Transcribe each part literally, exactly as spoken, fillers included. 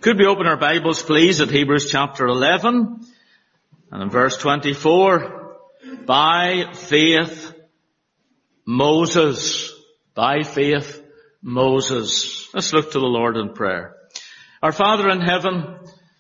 Could we open our Bibles, please, at Hebrews chapter eleven, and in verse twenty-four, by faith, Moses, by faith, Moses. Let's look to the Lord in prayer. Our Father in heaven,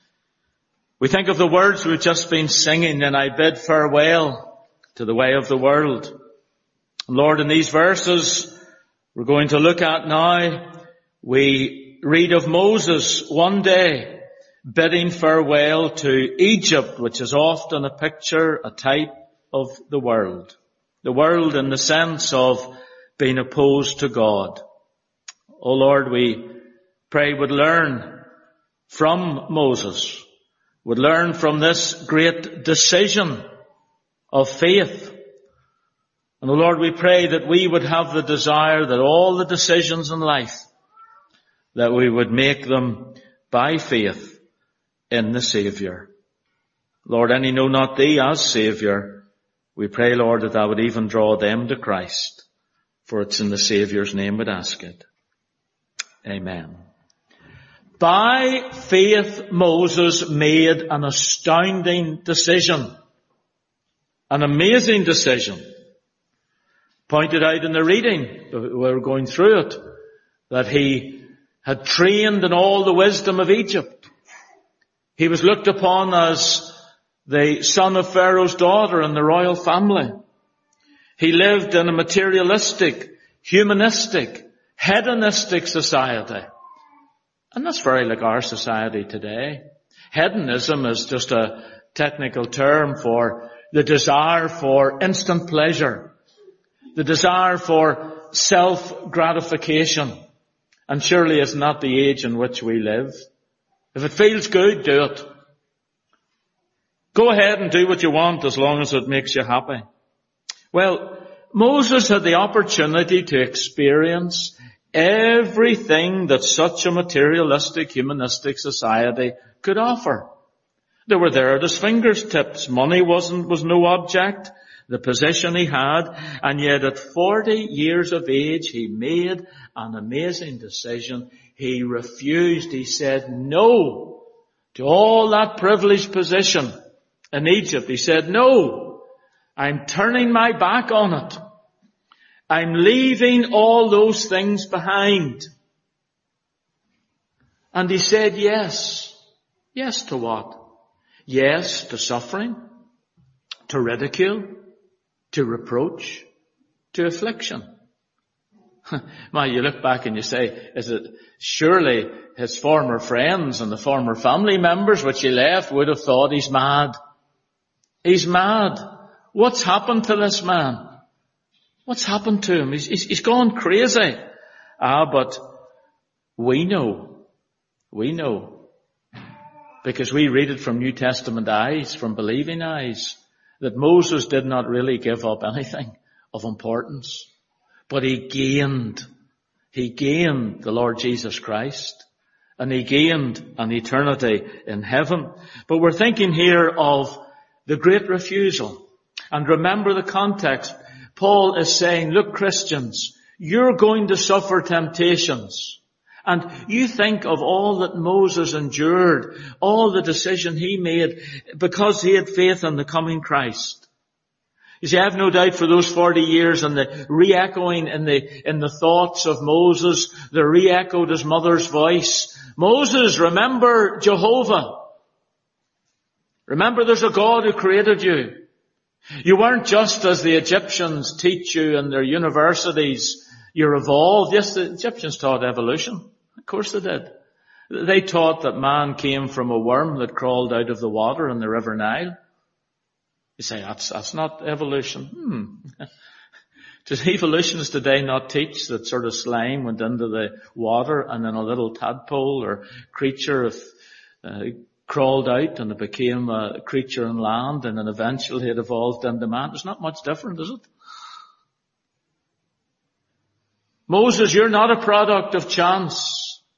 we think of the words we've just been singing, and I bid farewell to the way of the world. Lord, in these verses we're going to look at now, we read of Moses one day bidding farewell to Egypt, which is often a picture, a type of the world. The world in the sense of being opposed to God. Oh Lord, we pray would learn from Moses, would learn from this great decision of faith. And oh Lord, we pray that we would have the desire that all the decisions in life, that we would make them by faith in the Saviour. Lord, any know not Thee as Saviour, we pray, Lord, that Thou would even draw them to Christ. For it's in the Saviour's name we'd ask it. Amen. By faith, Moses made an astounding decision. An amazing decision. Pointed out in the reading, we're going through it, that he had trained in all the wisdom of Egypt. He was looked upon as the son of Pharaoh's daughter in the royal family. He lived in a materialistic, humanistic, hedonistic society. And that's very like our society today. Hedonism is just a technical term for the desire for instant pleasure, the desire for self-gratification. And surely it's not the age in which we live. If it feels good, do it. Go ahead and do what you want as long as it makes you happy. Well, Moses had the opportunity to experience everything that such a materialistic, humanistic society could offer. They were there at his fingertips. Money wasn't, was no object. The position he had, and yet at forty years of age, he made an amazing decision. He refused. He said no to all that privileged position in Egypt. He said, no, I'm turning my back on it. I'm leaving all those things behind. And he said yes. Yes to what? Yes to suffering, to ridicule, to reproach, to affliction. Well, you look back and you say, is it surely his former friends and the former family members which he left would have thought he's mad. He's mad. What's happened to this man? What's happened to him? He's, he's, he's gone crazy. Ah, but we know. We know. Because we read it from New Testament eyes, from believing eyes, that Moses did not really give up anything of importance. But he gained, he gained the Lord Jesus Christ. And he gained an eternity in heaven. But we're thinking here of the great refusal. And remember the context. Paul is saying, look, Christians, you're going to suffer temptations. And you think of all that Moses endured, all the decision he made because he had faith in the coming Christ. You see, I have no doubt for those forty years and the re-echoing in the, in the thoughts of Moses, the re-echoed his mother's voice. Moses, remember Jehovah. Remember there's a God who created you. You weren't just as the Egyptians teach you in their universities. You're evolved. Yes, the Egyptians taught evolution. Of course they did. They taught that man came from a worm that crawled out of the water in the River Nile. You say, that's, that's not evolution. Hmm. Does evolutionists today not teach that sort of slime went into the water and then a little tadpole or creature if, uh, crawled out and it became a creature on land and then eventually it evolved into man? It's not much different, is it? Moses, you're not a product of chance.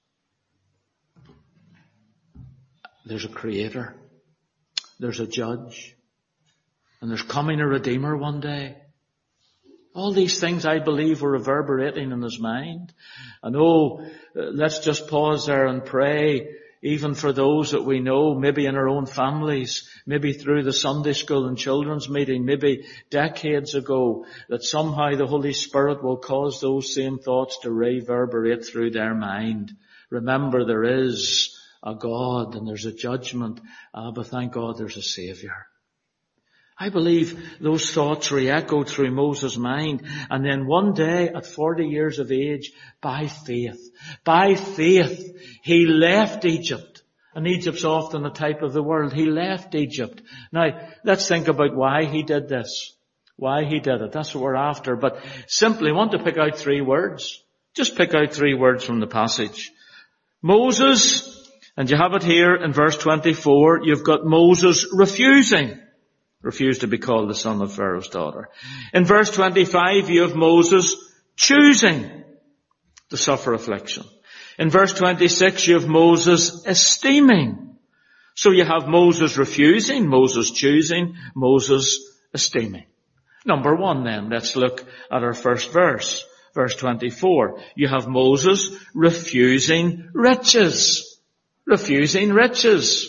There's a creator. There's a judge. And there's coming a redeemer one day. All these things, I believe, were reverberating in his mind. And oh, let's just pause there and pray. even for those that we know, maybe in our own families, maybe through the Sunday school and children's meeting, maybe decades ago, that somehow the Holy Spirit will cause those same thoughts to reverberate through their mind. Remember, there is a God and there's a judgment, uh, but thank God there's a Saviour. I believe those thoughts re-echoed through Moses' mind. And then one day, at forty years of age, by faith, by faith, he left Egypt. And Egypt's often a type of the world. He left Egypt. Now, let's think about why he did this. Why he did it. That's what we're after. But simply want to pick out three words. Just pick out three words from the passage. Moses, and you have it here in verse twenty-four, you've got Moses refusing. Refused to be called the son of Pharaoh's daughter. In verse twenty-five, you have Moses choosing to suffer affliction. In verse twenty-six, you have Moses esteeming. So you have Moses refusing, Moses choosing, Moses esteeming. Number one then, let's look at our first verse. Verse twenty-four. You have Moses refusing riches. Refusing riches.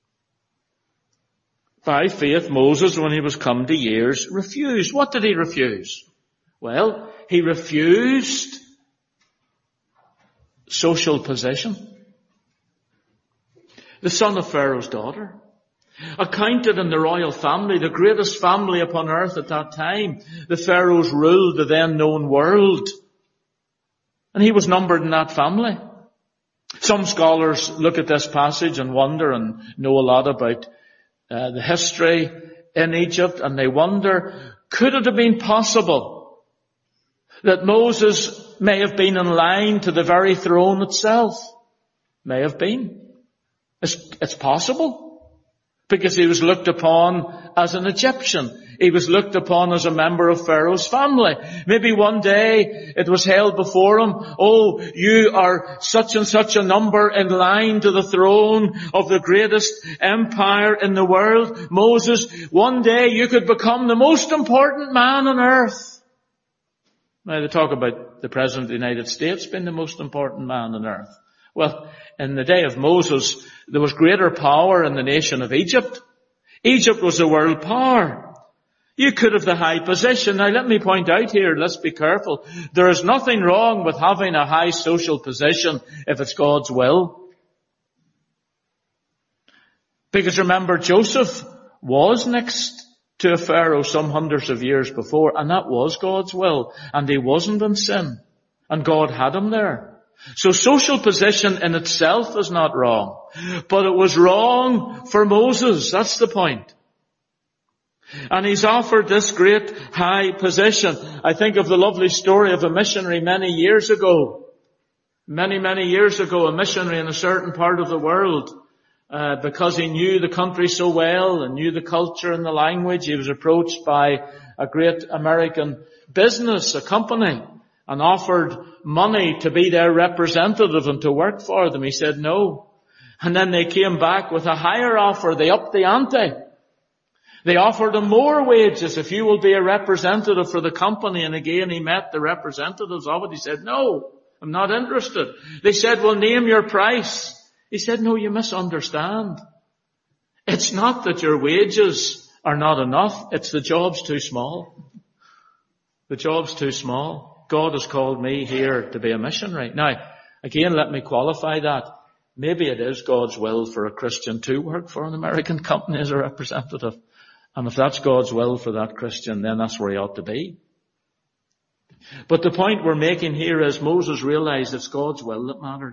By faith, Moses, when he was come to years, refused. What did he refuse? Well, he refused social position. The son of Pharaoh's daughter. Accounted in the royal family, the greatest family upon earth at that time. The Pharaohs ruled the then known world. And he was numbered in that family. Some scholars look at this passage and wonder and know a lot about Uh, the history in Egypt, and they wonder, could it have been possible that Moses may have been in line to the very throne itself? May have been. It's, it's possible. Because he was looked upon as an Egyptian. He was looked upon as a member of Pharaoh's family. Maybe one day it was held before him, oh, you are such and such a number in line to the throne of the greatest empire in the world. Moses, one day you could become the most important man on earth. Now they talk about the President of the United States being the most important man on earth. Well, in the day of Moses, there was greater power in the nation of Egypt. Egypt was a world power. You could have the high position. Now let me point out here, let's be careful. There is nothing wrong with having a high social position if it's God's will. Because remember, Joseph was next to a Pharaoh some hundreds of years before, and that was God's will. And he wasn't in sin. And God had him there. So social position in itself is not wrong. But it was wrong for Moses. That's the point. And he's offered this great high position. I think of the lovely story of a missionary many years ago. Many, many years ago, a missionary in a certain part of the world, uh, because he knew the country so well and knew the culture and the language, he was approached by a great American business, a company, and offered money to be their representative and to work for them. He said no. And then they came back with a higher offer. They upped the ante. They offered him more wages if you will be a representative for the company. And again, he met the representatives of it. He said, no, I'm not interested. They said, well, name your price. He said, no, you misunderstand. It's not that your wages are not enough. It's the job's too small. The job's too small. God has called me here to be a missionary. Now, again, let me qualify that. Maybe it is God's will for a Christian to work for an American company as a representative. And if that's God's will for that Christian, then that's where he ought to be. But the point we're making here is Moses realized it's God's will that mattered.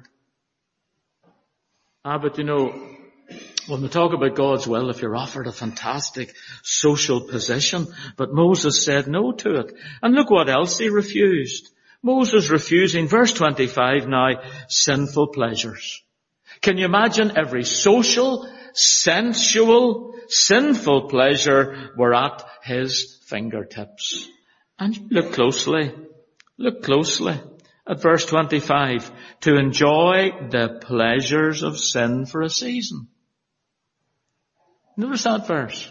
Ah, but you know, when we talk about God's will, if you're offered a fantastic social position, but Moses said no to it. And look what else he refused. Moses refusing, verse twenty-five now, sinful pleasures. Can you imagine every social, sensual, sinful pleasure were at his fingertips? And look closely, look closely at verse twenty-five. To enjoy the pleasures of sin for a season. Notice that verse.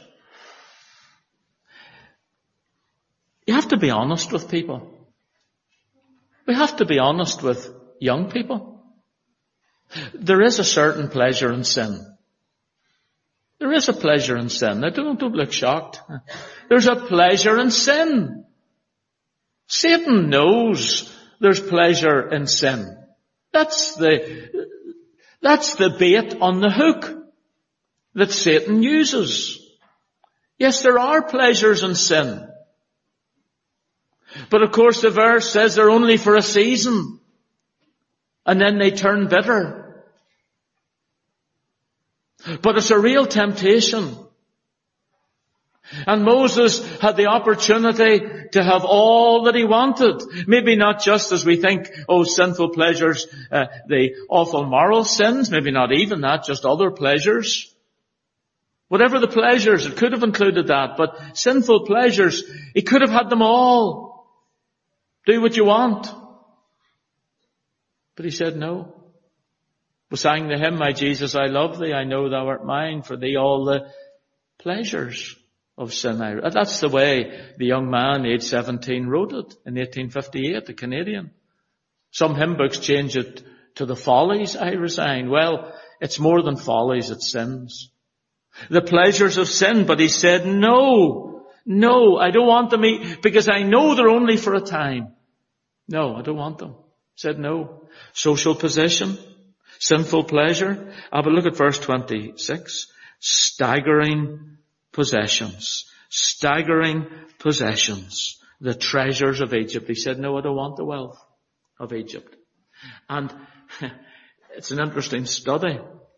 You have to be honest with people. We have to be honest with young people. There is a certain pleasure in sin. There is a pleasure in sin. Now don't, don't look shocked. There's a pleasure in sin. Satan knows there's pleasure in sin. That's the, that's the bait on the hook that Satan uses. Yes, there are pleasures in sin. But of course the verse says they're only for a season. And then they turn bitter. But it's a real temptation. And Moses had the opportunity to have all that he wanted. Maybe not just as we think, oh, sinful pleasures, uh, the awful moral sins. Maybe not even that, just other pleasures. Whatever the pleasures, it could have included that. But sinful pleasures, he could have had them all. Do what you want. But he said no. We sang the hymn, My Jesus, I love thee, I know thou art mine, for thee all the pleasures of sin. I, that's the way the young man, age seventeen, wrote it in eighteen fifty-eight, the Canadian. Some hymn books change it to the follies I resign. Well, it's more than follies, it's sins. The pleasures of sin, but he said, no, no, I don't want them, because I know they're only for a time. No, I don't want them. Said no. Social position, sinful pleasure. Ah, but look at verse twenty-six. Staggering possessions. Staggering possessions. The treasures of Egypt. He said, no, I don't want the wealth of Egypt. And it's an interesting study.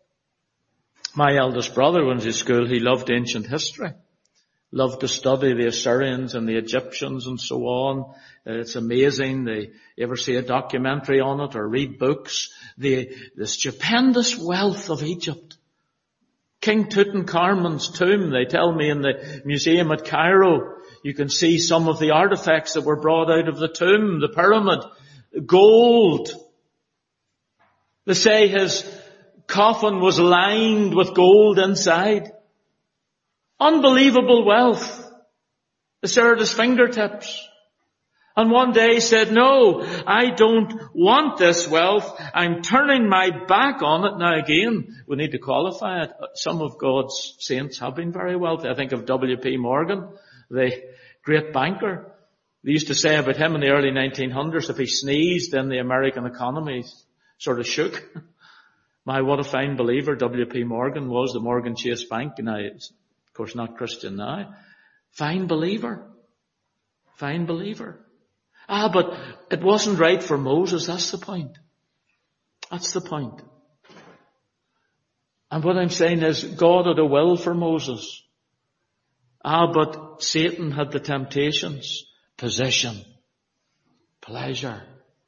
My eldest brother, when he was at school, he loved ancient history. Loved to study the Assyrians and the Egyptians and so on. Uh, it's amazing. They, you ever see a documentary on it or read books? The, the stupendous wealth of Egypt. King Tutankhamun's tomb, they tell me in the museum at Cairo, you can see some of the artifacts that were brought out of the tomb, the pyramid. Gold. They say his coffin was lined with gold inside. Unbelievable wealth. It's there at his fingertips. And one day he said, no, I don't want this wealth. I'm turning my back on it. Now again, we need to qualify it. Some of God's saints have been very wealthy. I think of W P Morgan, the great banker. They used to say about him in the early nineteen hundreds, if he sneezed, then the American economy sort of shook. My, what a fine believer W P Morgan was, the Morgan Chase Bank. Now, of course, not Christian now. Fine believer. Fine believer. Ah, but it wasn't right for Moses. That's the point. That's the point. And what I'm saying is, God had a will for Moses. Ah, but Satan had the temptations. Position. Pleasure.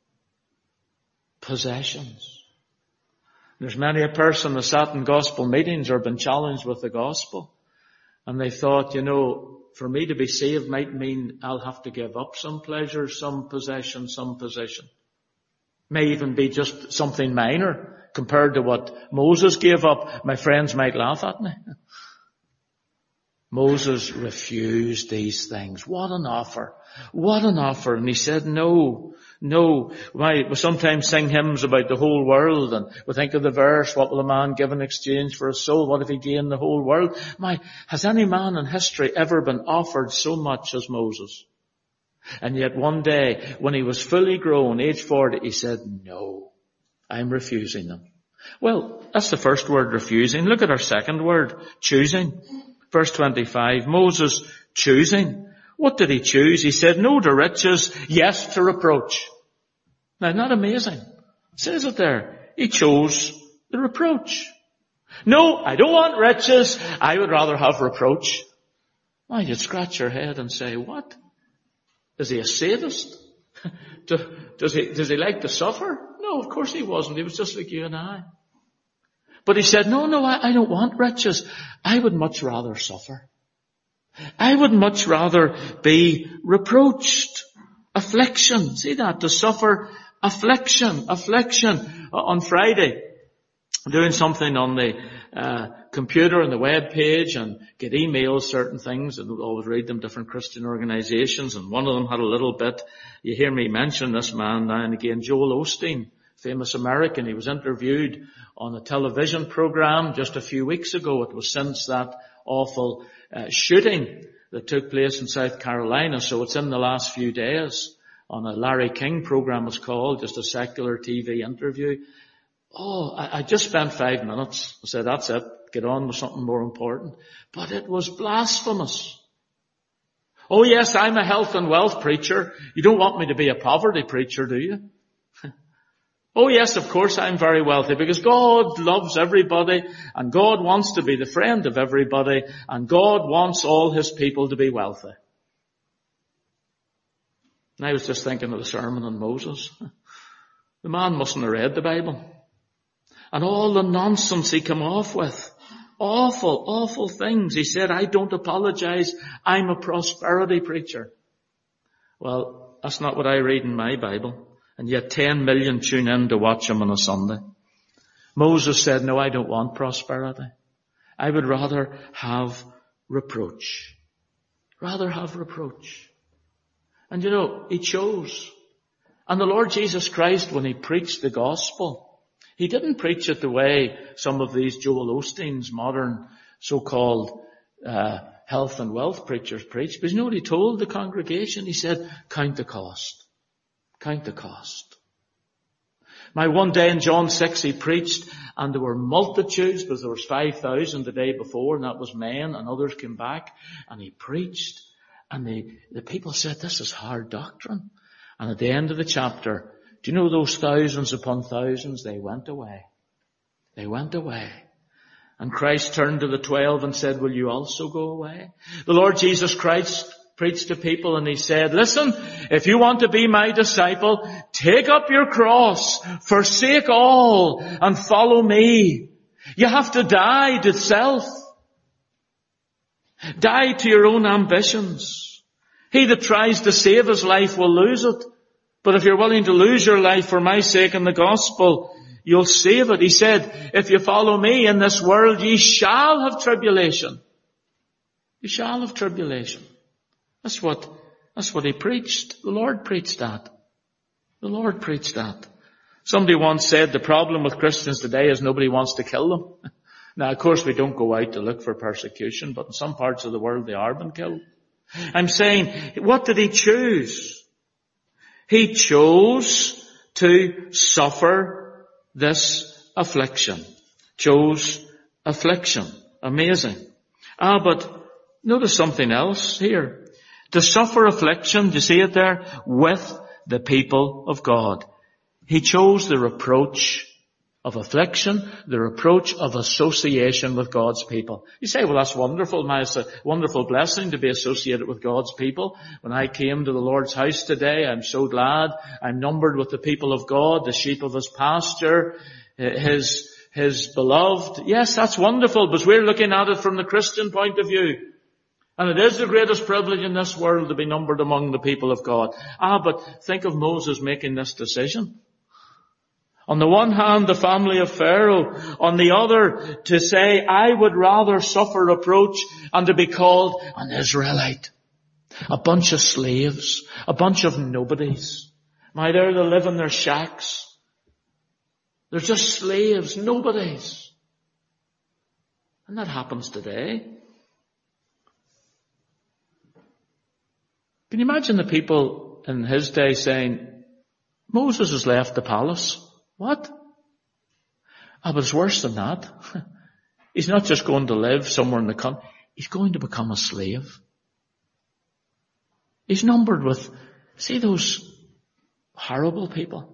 Possessions. There's many a person that sat in gospel meetings or been challenged with the gospel. And they thought, you know, for me to be saved might mean I'll have to give up some pleasure, some possession, some position. May even be just something minor compared to what Moses gave up. My friends might laugh at me. Moses refused these things. What an offer. What an offer. And he said, no, no. Why, we sometimes sing hymns about the whole world, and we think of the verse, what will a man give in exchange for his soul? What if he gained the whole world? My, has any man in history ever been offered so much as Moses? And yet one day, when he was fully grown, age forty, he said, no, I'm refusing them. Well, that's the first word, refusing. Look at our second word, choosing. Verse twenty-five, Moses choosing. What did he choose? He said, no to riches, yes to reproach. Now, isn't that amazing? It says it there. He chose the reproach. No, I don't want riches. I would rather have reproach. Well, you'd scratch your head and say, what? Is he a sadist? Does he, does he like to suffer? No, of course he wasn't. He was just like you and I. But he said, no, no, I, I don't want riches. I would much rather suffer. I would much rather be reproached. Affliction. See that? To suffer affliction. Affliction. On Friday, doing something on the uh, computer and the web page and get emails, certain things, and always read them, different Christian organizations, and one of them had a little bit, you hear me mention this man now and again, Joel Osteen. famous American. He was interviewed on a television program just a few weeks ago. It was since that awful uh, shooting that took place in South Carolina. So it's in the last few days on a Larry King program, it's called, just a secular T V interview. Oh, I, I just spent five minutes. I said, that's it. Get on with something more important. But it was blasphemous. Oh yes, I'm a health and wealth preacher. You don't want me to be a poverty preacher, do you? Oh yes, of course I'm very wealthy because God loves everybody and God wants to be the friend of everybody and God wants all His people to be wealthy. And I was just thinking of the sermon on Moses. The man mustn't have read the Bible. And all the nonsense he came off with. Awful, awful things. He said, I don't apologize. I'm a prosperity preacher. Well, that's not what I read in my Bible. And yet ten million tune in to watch him on a Sunday. Moses said, no, I don't want prosperity. I would rather have reproach. Rather have reproach. And you know, he chose. And the Lord Jesus Christ, when he preached the gospel, he didn't preach it the way some of these Joel Osteen's modern so-called uh, health and wealth preachers preach. But you know what he told the congregation? He said, count the cost. Count the cost. Now one day in John six he preached and there were multitudes because there was five thousand the day before and that was men and others came back and he preached and the, the people said, this is hard doctrine. And at the end of the chapter, do you know those thousands upon thousands? They went away. They went away. And Christ turned to the twelve and said, will you also go away? The Lord Jesus Christ preached to people and he said, listen, if you want to be my disciple, take up your cross, forsake all and follow me. You have to die to self. Die to your own ambitions. He that tries to save his life will lose it. But if you're willing to lose your life for my sake in the gospel, you'll save it. He said, if you follow me in this world, ye shall have tribulation. You shall have tribulation. That's what, that's what he preached. The Lord preached that. The Lord preached that. Somebody once said the problem with Christians today is nobody wants to kill them. Now, of course, we don't go out to look for persecution, but in some parts of the world they are being killed. I'm saying, what did he choose? He chose to suffer this affliction. Chose affliction. Amazing. Ah, but notice something else here. To suffer affliction, do you see it there? With the people of God. He chose the reproach of affliction, the reproach of association with God's people. You say, well, that's wonderful. Man, it's a wonderful blessing to be associated with God's people. When I came to the Lord's house today, I'm so glad I'm numbered with the people of God, the sheep of His pasture, His, His beloved. Yes, that's wonderful, but we're looking at it from the Christian point of view. And it is the greatest privilege in this world to be numbered among the people of God. Ah, but think of Moses making this decision. On the one hand, the family of Pharaoh. On the other, to say, I would rather suffer reproach and to be called an Israelite. A bunch of slaves. A bunch of nobodies. Now there they live in their shacks. They're just slaves, nobodies. And that happens today. Can you imagine the people in his day saying, Moses has left the palace. What? Ah, but it's worse than that. He's not just going to live somewhere in the country. He's going to become a slave. He's numbered with, see those horrible people.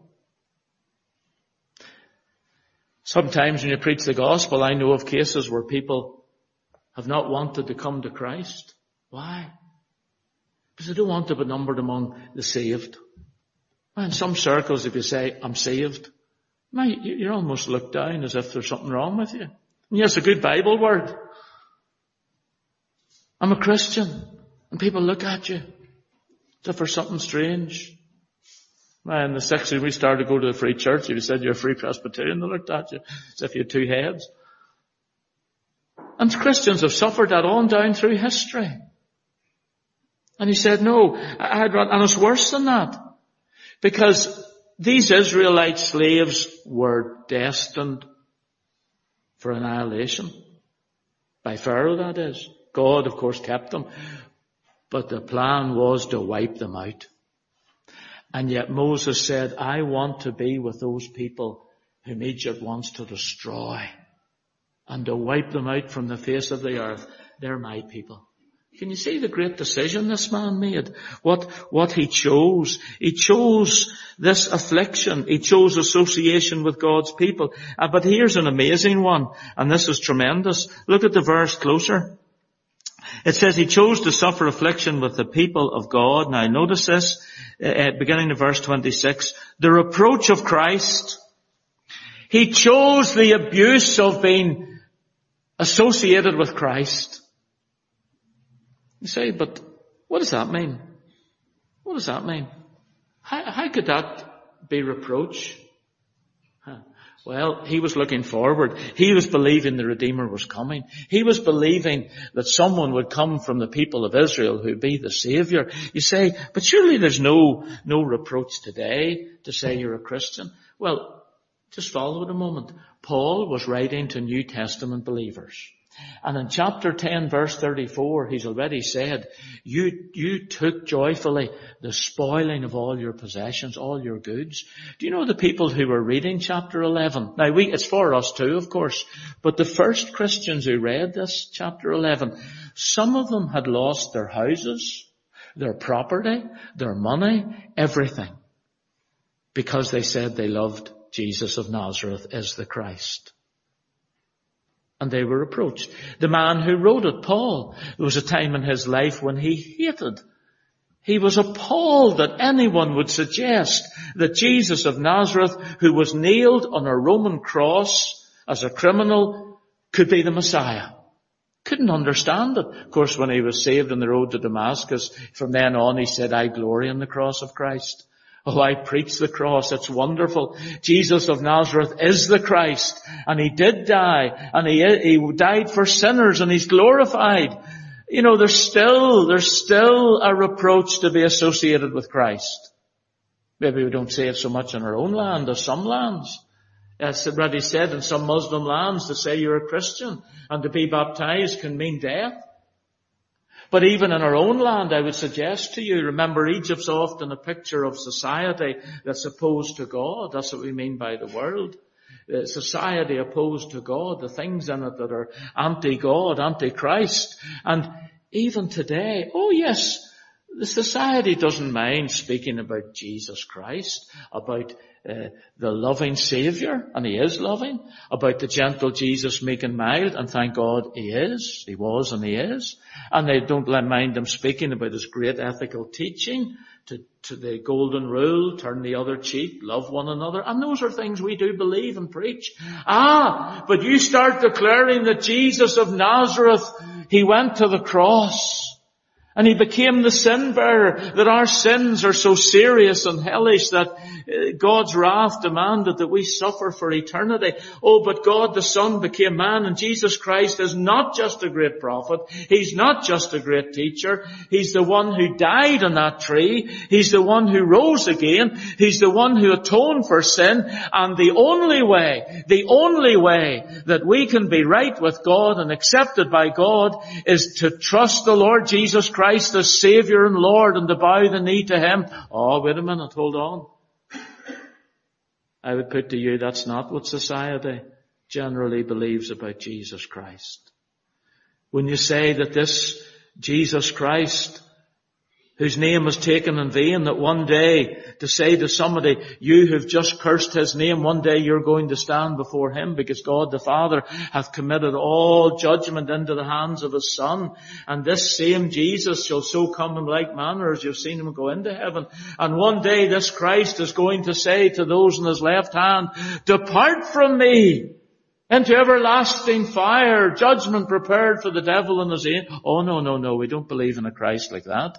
Sometimes when you preach the gospel, I know of cases where people have not wanted to come to Christ. Why? Because they don't want to be numbered among the saved. In some circles, if you say, I'm saved, you're almost looked down as if there's something wrong with you. And yes, a good Bible word. I'm a Christian. And people look at you as if there's something strange. In the sixties, we started to go to the Free Church. If you said you're a Free Presbyterian, they looked at you as if you had two heads. And Christians have suffered that on down through history. And he said, no, I had, and it's worse than that. Because these Israelite slaves were destined for annihilation. By Pharaoh, that is. God, of course, kept them. But the plan was to wipe them out. And yet Moses said, I want to be with those people whom Egypt wants to destroy and to wipe them out from the face of the earth. They're my people. Can you see the great decision this man made? What, what he chose. He chose this affliction. He chose association with God's people. Uh, but here's an amazing one, and this is tremendous. Look at the verse closer. It says he chose to suffer affliction with the people of God. Now notice this, uh, beginning of verse twenty-six. The reproach of Christ. He chose the abuse of being associated with Christ. You say, but what does that mean? What does that mean? How, how could that be reproach? Huh. Well, he was looking forward. He was believing the Redeemer was coming. He was believing that someone would come from the people of Israel who'd be the Savior. You say, but surely there's no, no reproach today to say you're a Christian. Well, just follow it a moment. Paul was writing to New Testament believers. And in chapter ten, verse thirty-four, he's already said, you, you took joyfully the spoiling of all your possessions, all your goods. Do you know the people who were reading chapter eleven? Now, we, it's for us too, of course, but the first Christians who read this chapter eleven, some of them had lost their houses, their property, their money, everything, because they said they loved Jesus of Nazareth as the Christ. And they were reproached. The man who wrote it, Paul, there was a time in his life when he hated. He was appalled that anyone would suggest that Jesus of Nazareth, who was nailed on a Roman cross as a criminal, could be the Messiah. Couldn't understand it. Of course, when he was saved on the road to Damascus, from then on he said, I glory in the cross of Christ. Oh, I preach the cross. It's wonderful. Jesus of Nazareth is the Christ. And he did die. And he, he died for sinners. And he's glorified. You know, there's still, there's still a reproach to be associated with Christ. Maybe we don't say it so much in our own land as some lands. As already said, in some Muslim lands, to say you're a Christian and to be baptized can mean death. But even in our own land, I would suggest to you, remember, Egypt's often a picture of society that's opposed to God. That's what we mean by the world. Uh, society opposed to God, the things in it that are anti-God, anti-Christ. And even today, oh yes, the society doesn't mind speaking about Jesus Christ, about uh, the loving Saviour, and he is loving, about the gentle Jesus meek and mild, and thank God he is, he was and he is. And they don't mind him speaking about his great ethical teaching, to, to the golden rule, turn the other cheek, love one another. And those are things we do believe and preach. Ah, but you start declaring that Jesus of Nazareth, he went to the cross. And he became the sin bearer, that our sins are so serious and hellish that God's wrath demanded that we suffer for eternity. Oh, but God the Son became man, and Jesus Christ is not just a great prophet. He's not just a great teacher. He's the one who died on that tree. He's the one who rose again. He's the one who atoned for sin. And the only way, the only way that we can be right with God and accepted by God is to trust the Lord Jesus Christ Christ as Saviour and Lord and to bow the knee to him. Oh, wait a minute, hold on. I would put to you that's not what society generally believes about Jesus Christ. When you say that this Jesus Christ, whose name was taken in vain, that one day to say to somebody, you who've just cursed his name, one day you're going to stand before him because God the Father hath committed all judgment into the hands of his Son. And this same Jesus shall so come in like manner as you've seen him go into heaven. And one day this Christ is going to say to those in his left hand, depart from me into everlasting fire, judgment prepared for the devil and his angels. Oh, no, no, no, we don't believe in a Christ like that.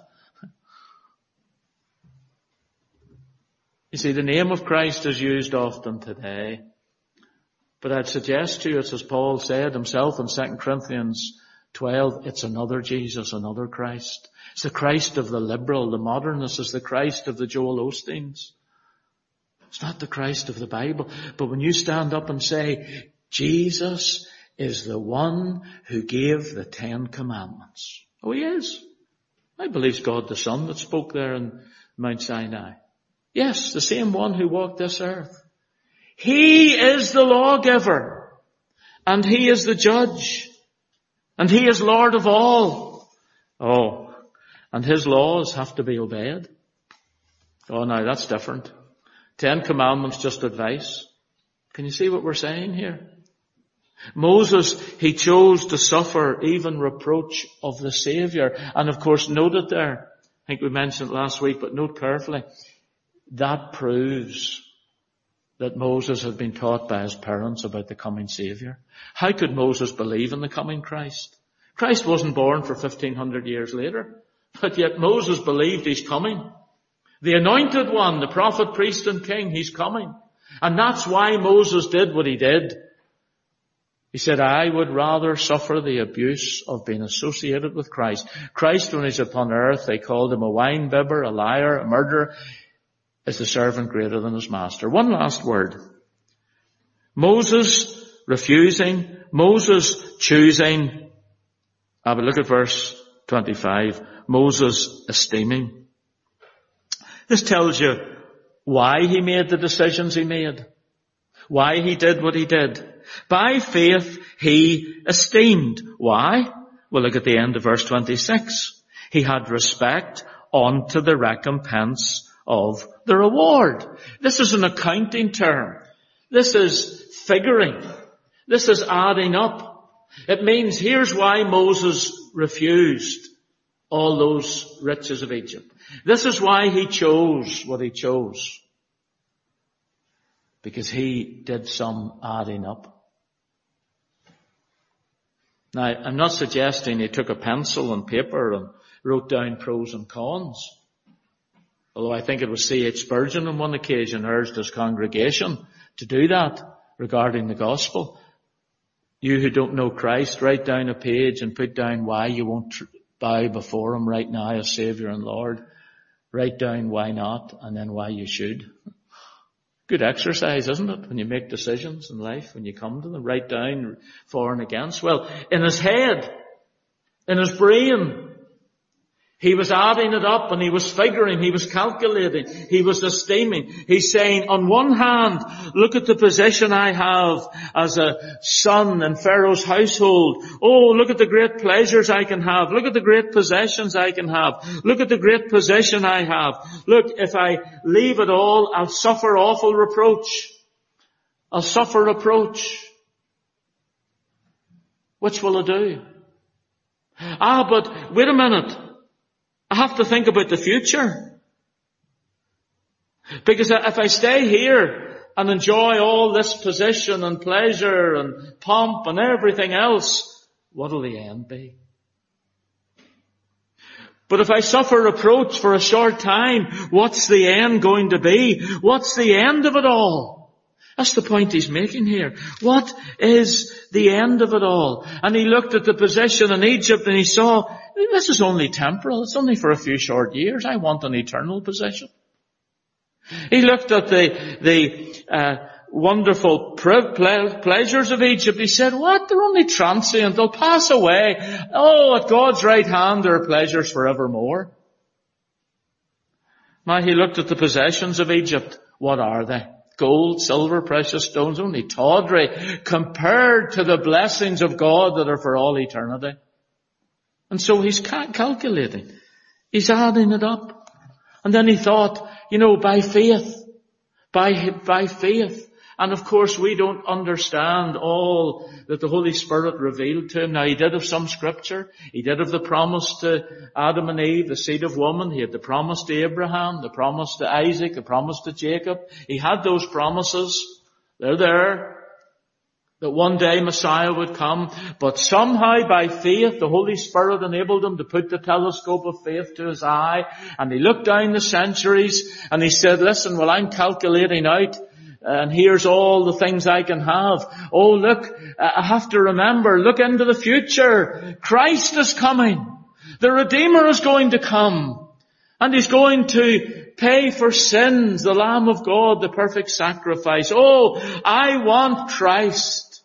You see, the name of Christ is used often today. But I'd suggest to you, it's as Paul said himself in Second Corinthians twelve, it's another Jesus, another Christ. It's the Christ of the liberal, the modernist. It's the Christ of the Joel Osteens. It's not the Christ of the Bible. But when you stand up and say, Jesus is the one who gave the Ten Commandments. Oh, he is. I believe it's God the Son that spoke there in Mount Sinai. Yes, the same one who walked this earth. He is the lawgiver. And he is the judge. And he is Lord of all. Oh, and his laws have to be obeyed. Oh, now that's different. Ten Commandments, just advice. Can you see what we're saying here? Moses, he chose to suffer even reproach of the Saviour. And of course, note it there. I think we mentioned it last week, but note carefully. That proves that Moses had been taught by his parents about the coming Saviour. How could Moses believe in the coming Christ? Christ wasn't born for fifteen hundred years later, but yet Moses believed he's coming. The anointed one, the prophet, priest and king, he's coming. And that's why Moses did what he did. He said, I would rather suffer the abuse of being associated with Christ. Christ, when he's upon earth, they called him a wine bibber, a liar, a murderer. Is the servant greater than his master? One last word. Moses refusing, Moses choosing. Ah, but look at verse twenty-five. Moses esteeming. This tells you why he made the decisions he made. Why he did what he did. By faith he esteemed. Why? Well, look at the end of verse twenty-six. He had respect unto the recompense of the reward. This is an accounting term. This is figuring. This is adding up. It means here's why Moses refused all those riches of Egypt. This is why he chose what he chose. Because he did some adding up. Now, I'm not suggesting he took a pencil and paper and wrote down pros and cons. Although I think it was C H Spurgeon on one occasion urged his congregation to do that regarding the gospel. You who don't know Christ, write down a page and put down why you won't bow before him right now as Saviour and Lord. Write down why not and then why you should. Good exercise, isn't it? When you make decisions in life, when you come to them, write down for and against. Well, in his head, in his brain, he was adding it up and he was figuring, he was calculating, he was esteeming. He's saying, on one hand, look at the position I have as a son in Pharaoh's household. Oh, look at the great pleasures I can have. Look at the great possessions I can have. Look at the great position I have. Look, if I leave it all, I'll suffer awful reproach. I'll suffer reproach. Which will I do? Ah, but wait a minute. I have to think about the future. Because if I stay here and enjoy all this position and pleasure and pomp and everything else, what will the end be? But if I suffer reproach for a short time, what's the end going to be? What's the end of it all? That's the point he's making here. What is the end of it all? And he looked at the position in Egypt and he saw, this is only temporal. It's only for a few short years. I want an eternal position. He looked at the, the, uh, wonderful pre- ple- pleasures of Egypt. He said, what? They're only transient. They'll pass away. Oh, at God's right hand there are pleasures forevermore. Now he looked at the possessions of Egypt. What are they? Gold, silver, precious stones, only tawdry compared to the blessings of God that are for all eternity. And so he's ca- calculating. He's adding it up. And then he thought, you know, by faith, by, by faith. And of course we don't understand all that the Holy Spirit revealed to him. Now he did have some scripture. He did have the promise to Adam and Eve, the seed of woman. He had the promise to Abraham, the promise to Isaac, the promise to Jacob. He had those promises. They're there. That one day Messiah would come. But somehow by faith, the Holy Spirit enabled him to put the telescope of faith to his eye. And he looked down the centuries and he said, listen, well, I'm calculating out. And here's all the things I can have. Oh, look, I have to remember, look into the future. Christ is coming. The Redeemer is going to come. And he's going to pay for sins, the Lamb of God, the perfect sacrifice. Oh, I want Christ.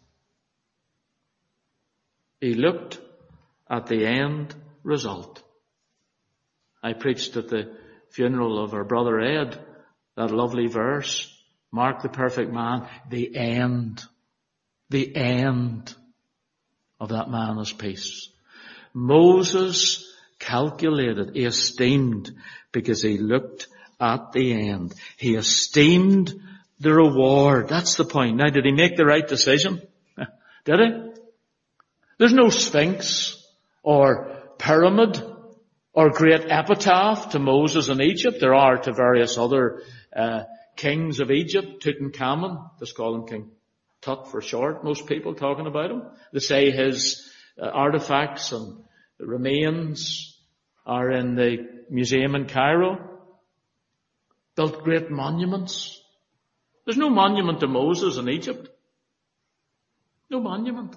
He looked at the end result. I preached at the funeral of our brother Ed, that lovely verse, Mark the perfect man, the end, the end of that man's peace. Moses calculated, he esteemed, because he looked at the end. He esteemed the reward. That's the point. Now, did he make the right decision? Did he? There's no sphinx or pyramid or great epitaph to Moses in Egypt. There are to various other uh, kings of Egypt. Tutankhamun, just call him King Tut for short, most people talking about him. They say his uh, artifacts and remains are in the museum in Cairo. Built great monuments. There's no monument to Moses in Egypt. No monument.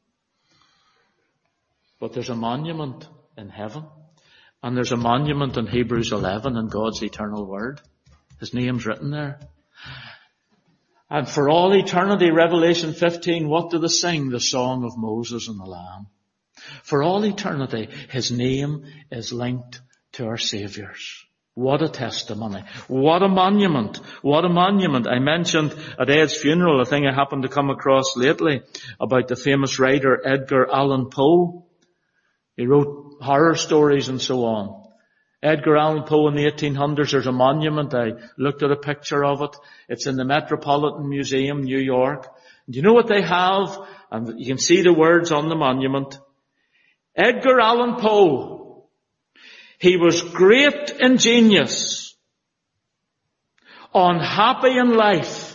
But there's a monument in heaven. And there's a monument in Hebrews eleven in God's eternal word. His name's written there. And for all eternity, Revelation fifteen, what do they sing? The song of Moses and the Lamb. For all eternity, his name is linked to our Saviour's. What a testimony. What a monument. What a monument. I mentioned at Ed's funeral a thing I happened to come across lately about the famous writer Edgar Allan Poe. He wrote horror stories and so on. Edgar Allan Poe in the eighteen hundreds, there's a monument. I looked at a picture of it. It's in the Metropolitan Museum, New York. Do you know what they have? And you can see the words on the monument. Edgar Allan Poe. He was great in genius, unhappy in life,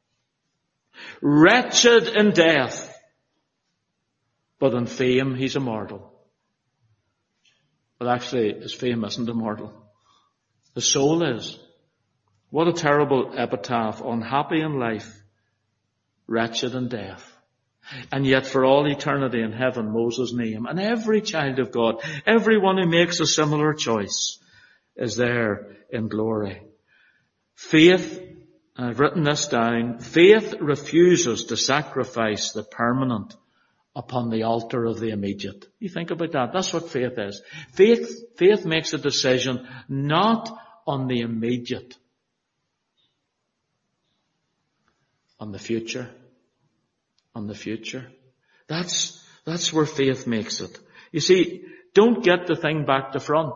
wretched in death, but in fame he's immortal. But actually his fame isn't immortal. The soul is. What a terrible epitaph. Unhappy in life, wretched in death. And yet for all eternity in heaven, Moses' name, and every child of God, everyone who makes a similar choice, is there in glory. Faith, I've written this down, faith refuses to sacrifice the permanent upon the altar of the immediate. You think about that. That's what faith is. Faith, faith makes a decision not on the immediate, on the future. On the future. That's, that's where faith makes it. You see, don't get the thing back to front.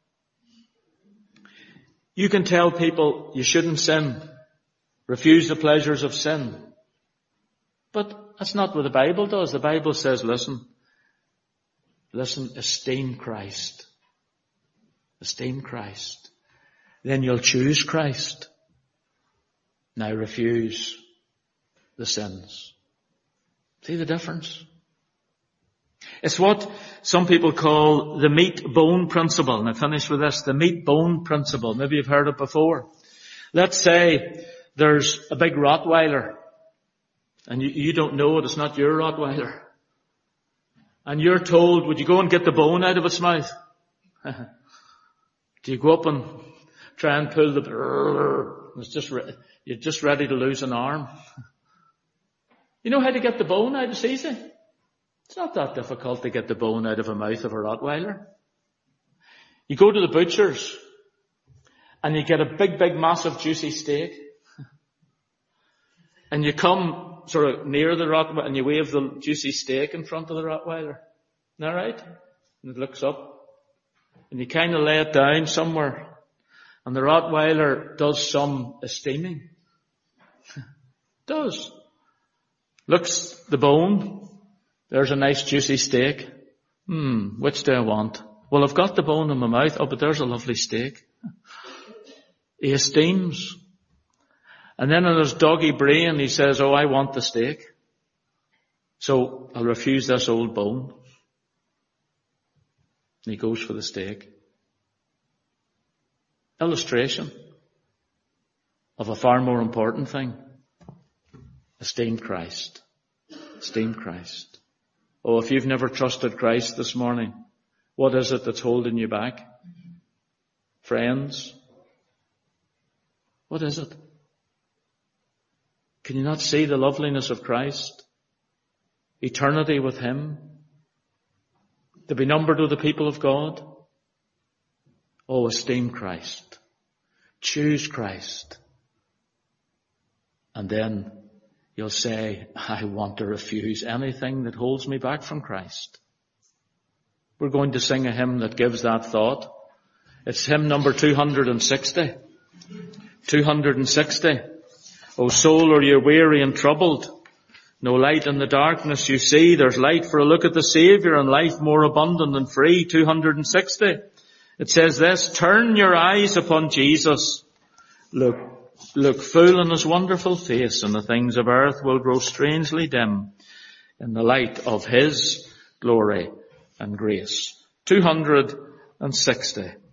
You can tell people you shouldn't sin. Refuse the pleasures of sin. But that's not what the Bible does. The Bible says, listen, listen, esteem Christ. Esteem Christ. Then you'll choose Christ. Now refuse the sins. See the difference? It's what some people call the meat-bone principle. And I finish with this, the meat-bone principle. Maybe you've heard it before. Let's say there's a big Rottweiler, and you, you don't know it, it's not your Rottweiler. And you're told, would you go and get the bone out of its mouth? Do you go up and try and pull the... It's just re- you're just ready to lose an arm. You know how to get the bone out? It's easy. It's not that difficult to get the bone out of the mouth of a Rottweiler. You go to the butcher's and you get a big, big, massive, juicy steak. And you come sort of near the Rottweiler and you wave the juicy steak in front of the Rottweiler. Isn't that right? And it looks up. And you kind of lay it down somewhere. And the Rottweiler does some esteeming. Does. Looks the bone. There's a nice juicy steak. Hmm, which do I want? Well, I've got the bone in my mouth. Oh, but there's a lovely steak. He esteems. And then in his doggy brain, he says, oh, I want the steak. So I'll refuse this old bone. And he goes for the steak. Illustration of a far more important thing. Esteem Christ. Esteem Christ. Oh, if you've never trusted Christ this morning, what is it that's holding you back? Friends, What is it? Can you not see the loveliness of Christ? Eternity with him? To be numbered with the people of God? Oh, esteem Christ. Choose Christ. And then you'll say, I want to refuse anything that holds me back from Christ. We're going to sing a hymn that gives that thought. It's hymn number two hundred sixty. two hundred sixty. O soul, are you weary and troubled? No light in the darkness you see. There's light for a look at the Saviour and life more abundant and free. two hundred sixty. It says this, turn your eyes upon Jesus. Look, look full in his wonderful face, and the things of earth will grow strangely dim in the light of his glory and grace. two hundred sixty.